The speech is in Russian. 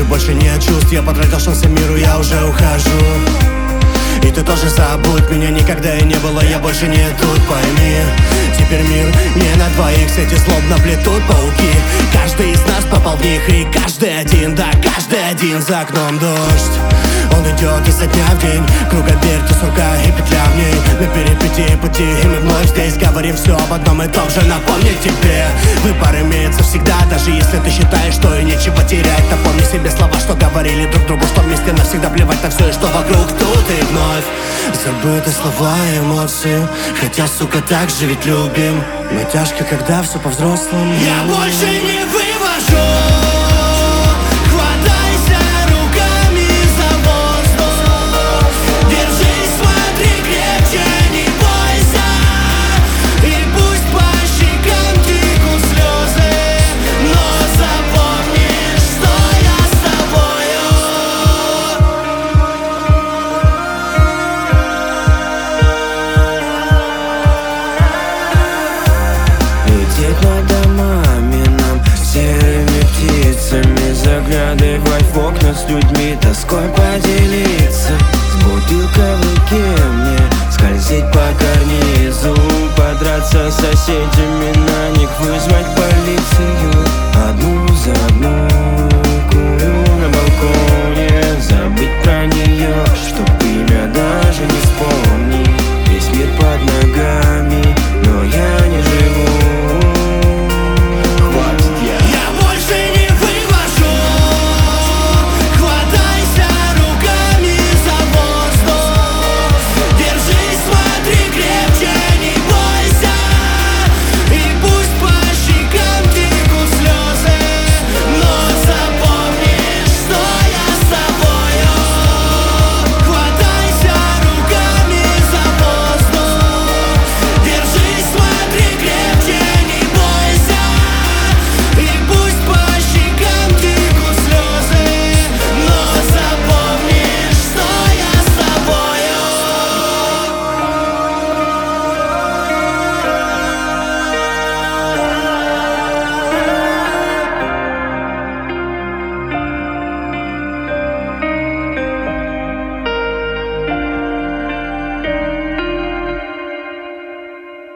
же больше нет чувств. Я потратил шансы миру, я уже ухожу. И ты тоже забудь, меня никогда и не было, я больше не тут, пойми. Теперь мир не на двоих, сети злобно плетут пауки. Каждый из нас попал в них, и каждый один, да каждый один. За окном дождь, он идет изо дня в день. Круговерть, сурка и петля в ней. На перипетии пути, и мы вновь здесь говорим все об одном и том же. Напомнить тебе, выбор имеется всегда. Даже если ты считаешь, что и нечего терять. Напомни себе слова, что говорили друг другу, что вместе навсегда плевать на все и что вокруг. Тут и вновь забыты слова и эмоции. Хотя, сука, так же ведь любим. Но тяжко, когда все по-взрослому. Я больше не вывожу.